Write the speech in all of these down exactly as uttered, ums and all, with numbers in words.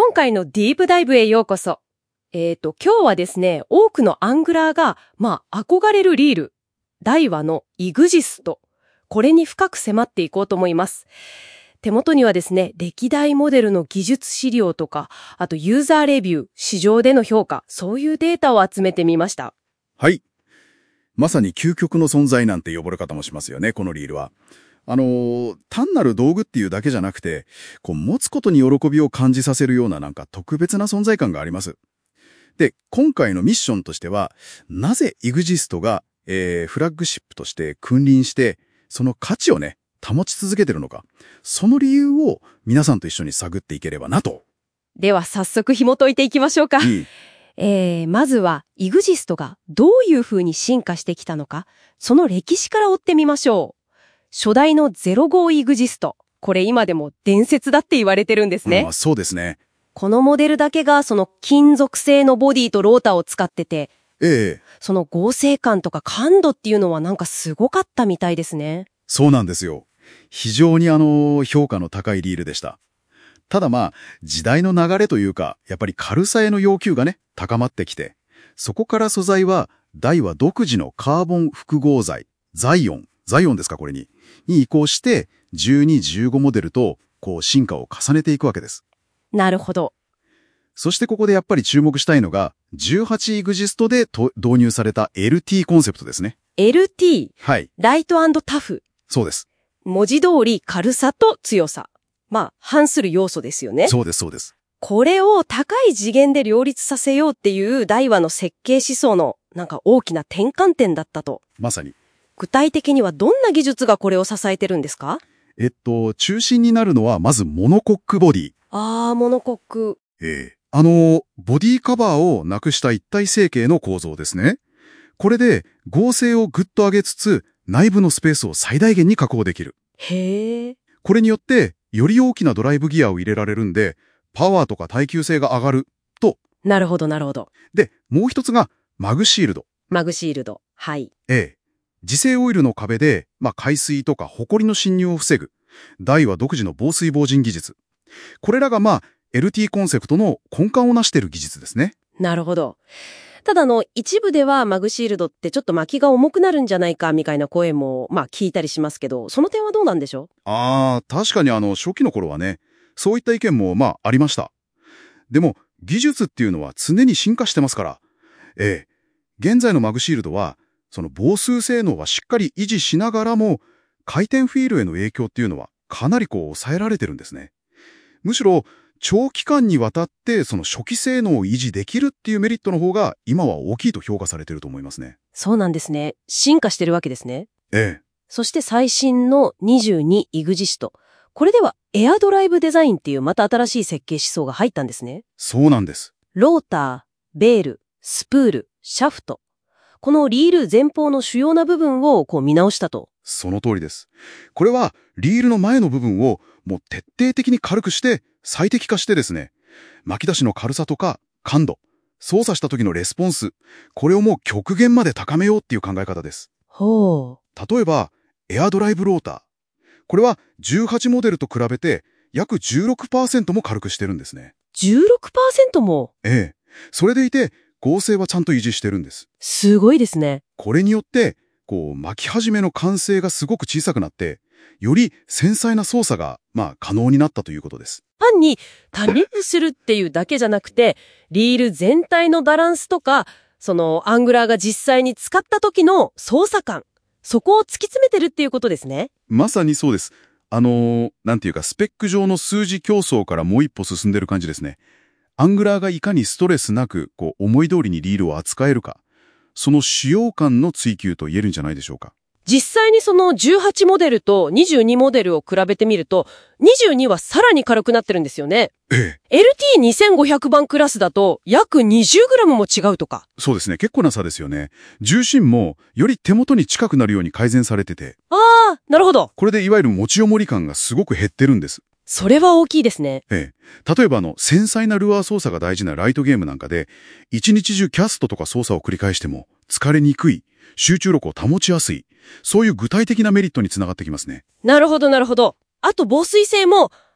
今回のディープダイブへようこそ。えっと、今日はですね、多くのアングラーが、まあ、憧れるリール、ダイワのイグジスト、これに深く迫っていこうと思います。手元にはですね、歴代モデルの技術資料とか、あとユーザーレビュー、市場での評価、そういうデータを集めてみました。 はい。まさに究極の存在なんて呼ばれ方もしますよね、このリールは。あのー、単なる道具っていうだけじゃなくて、こう持つことに喜びを感じさせるようななんか特別な存在感があります。で、今回のミッションとしては、なぜイグジストが、えー、フラッグシップとして君臨して、その価値をね、保ち続けてるのか、その理由を皆さんと一緒に探っていければなと。 では早速紐解いていきましょうか。 いいえー、まずはイグジストがどういう風に進化してきたのか、その歴史から追ってみましょう。初代のゼロゴーイグジスト。これ今でも伝説だって言われてるんですね。 まあ、そうですね。 このモデルだけがその金属製のボディとローターを使ってて、 ええ。 その合成感とか感度っていうのはなんかすごかったみたいですね。 そうなんですよ。非常にあの、評価の高いリールでした。ただまあ、時代の流れというか、やっぱり軽さへの要求がね、高まってきて、そこから素材は、ダイワ独自のカーボン複合材、ザイオン、ザイオンですかこれに、に移行して、じゅうに、じゅうごモデルと、こう進化を重ねていくわけです。 なるほど。 そしてここでやっぱり注目したいのが、じゅうはちイグジストでと導入された エルティー コンセプトですね。 エルティー、 はい。 ライト&タフ。 そうです。 文字通り軽さと強さ。まあ、反する要素ですよね。 そうです、そうです。 これを高い次元で両立させようっていうダイワの設計思想のなんか大きな転換点だったと。 まさに。 具体的にはどんな技術がこれを支えてるんですか？ えっと、中心になるのはまずモノコックボディ。 あー、モノコック。 ええ。あの、ボディカバーをなくした一体成形の構造ですね。これで合成をぐっと上げつつ、内部のスペースを最大限に確保できる。 へー。 これによって、より大きなドライブギアを入れられるんで、パワーとか耐久性が上がると。 なるほど、なるほど。 で、もう一つがマグシールド。 マグシールド。はい。 ええ。自生オイルの壁で、まあ、海水とか埃の侵入を防ぐ。ダイワ独自の防水防塵技術。これらがまあ、エルティー コンセプトの根幹を成している技術ですね。 なるほど。ただの一部ではマグシールドってちょっと巻きが重くなるんじゃないかみたいな声もまあ聞いたりしますけど、その点はどうなんでしょう？ ああ、確かにあの初期の頃はね、そういった意見もまあありました。でも技術っていうのは常に進化してますから。ええ、現在のマグシールドはその防水性能はしっかり維持しながらも、回転フィールへの影響っていうのはかなりこう抑えられてるんですね。むしろ長期間にわたってその初期性能を維持できるっていうメリットの方が今は大きいと評価されてると思いますね。 そうなんですね。進化してるわけですね。 ええ。 そして最新のにじゅうにイグジスト。これではエアドライブデザインっていうまた新しい設計思想が入ったんですね。 そうなんです。 ローター、ベール、スプール、シャフト。このリール前方の主要な部分をこう見直したと。 その通りです。これはリールの前の部分をもう徹底的に軽くして最適化してですね、巻き出しの軽さとか感度、操作した時のレスポンス、これをもう極限まで高めようっていう考え方です。 ほう。 例えば、エアドライブローター。これはじゅうはちモデルと比べて約 じゅうろくパーセント も軽くしてるんですね。 じゅうろくパーセント も？ ええ。それでいて、合成はちゃんと維持してるんです。 すごいですね。 これによって、こう、巻き始めの完成がすごく小さくなって、より繊細な操作が、まあ、可能になったということです。 単に試するっていうだけじゃなくて、リール全体のバランスとか、そのアングラーが実際に使った時の操作感、そこを突き詰めてるっていうことですね。 まさにそうです。あのー、なんていうか、スペック上の数字競争からもう一歩進んでる感じですね。アングラーがいかにストレスなく、こう、思い通りにリールを扱えるか、その使用感の追求と言えるんじゃないでしょうか。 実際にそのじゅうはちモデルとにじゅうにモデルを比べてみると、にじゅうにはさらに軽くなってるんですよね。 ええ。エルティーにせんごひゃく 番クラスだと約 にじゅうグラム も違うとか。 そうですね。結構な差ですよね。重心もより手元に近くなるように改善されてて。 ああ、なるほど。 これでいわゆる持ち重り感がすごく減ってるんです。 それは大きいですね。 ええ。例えばあの、繊細なルアー操作が大事なライトゲームなんかで、一日中キャストとか操作を繰り返しても疲れにくい、集中力を保ちやすい、そういう具体的なメリットにつながってきますね。 なるほど、なるほど。あと防水性も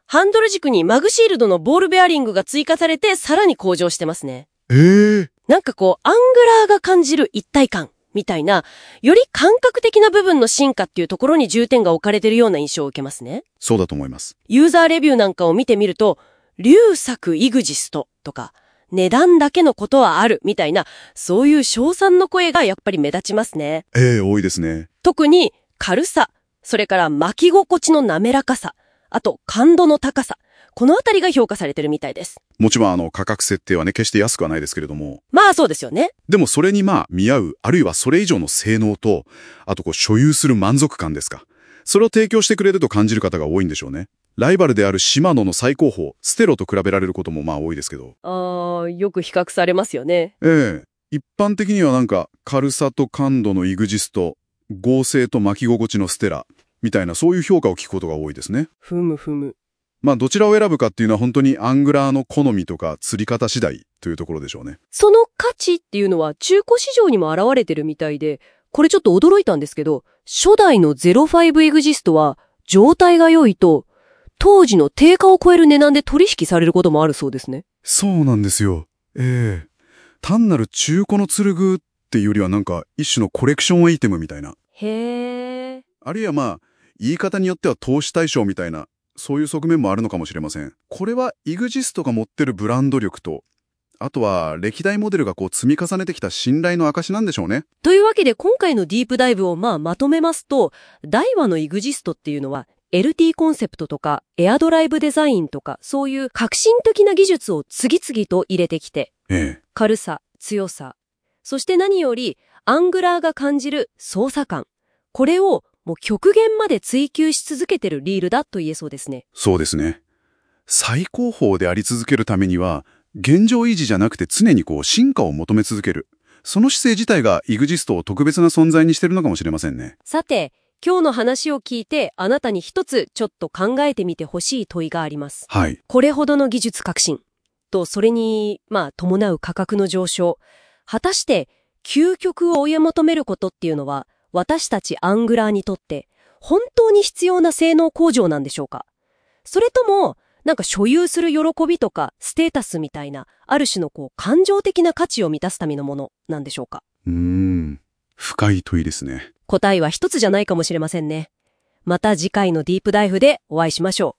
ハンドル軸にマグシールドのボールベアリングが追加されてさらに向上してますね。 えー、 なんかこう、アングラーが感じる一体感みたいな、より感覚的な部分の進化っていうところに重点が置かれているような印象を受けますね。 そうだと思います。 ユーザーレビューなんかを見てみると、流作イグジストとか、値段だけのことはあるみたいな、そういう称賛の声がやっぱり目立ちますね。 ええ、多いですね。 特に軽さ、それから巻き心地の滑らかさ、あと感度の高さ、このあたりが評価されてるみたいです。 もちろんあの価格設定はね、決して安くはないですけれども。 まあそうですよね。 でもそれにまあ見合う、あるいはそれ以上の性能と、あとこう所有する満足感ですか。それを提供してくれると感じる方が多いんでしょうね。ライバルであるシマノの最高峰、ステロと比べられることもまあ多いですけど。 ああ、よく比較されますよね。 ええ。一般的にはなんか軽さと感度のイグジスト、剛性と巻き心地のステラ、みたいなそういう評価を聞くことが多いですね。 ふむふむ。 まあどちらを選ぶかっていうのは本当にアングラーの好みとか釣り方次第というところでしょうね。 その価値っていうのは中古市場にも現れてるみたいで、これちょっと驚いたんですけど、初代のゼロファイブエグジストは状態が良いと、当時の定価を超える値段で取引されることもあるそうですね。 そうなんですよ。ええ。単なる中古の釣具っていうよりはなんか一種のコレクションアイテムみたいな。 へー。 あるいはまあ、言い方によっては投資対象みたいな、そういう側面もあるのかもしれません。これはイグジストが持ってるブランド力と、あとは歴代モデルがこう積み重ねてきた信頼の証なんでしょうね。 というわけで今回のディープダイブをまあまとめますと、ダイワのイグジストっていうのは エルティー コンセプトとかエアドライブデザインとかそういう革新的な技術を次々と入れてきて、 ええ、 軽さ、強さ、そして何よりアングラーが感じる操作感、これをもう極限まで追求し続けてるリールだと言えそうですね。 そうですね。最高峰であり続けるためには、現状維持じゃなくて常にこう進化を求め続ける。その姿勢自体がイグジストを特別な存在にしてるのかもしれませんね。 さて、今日の話を聞いてあなたに一つちょっと考えてみてほしい問いがあります。 はい。 これほどの技術革新とそれにまあ伴う価格の上昇、果たして究極を追い求めることっていうのは私たちアングラーにとって本当に必要な性能向上なんでしょうか？それともなんか所有する喜びとかステータスみたいなある種のこう感情的な価値を満たすためのものなんでしょうか？ うーん、深い問いですね。 答えは一つじゃないかもしれませんね。また次回のディープダイブでお会いしましょう。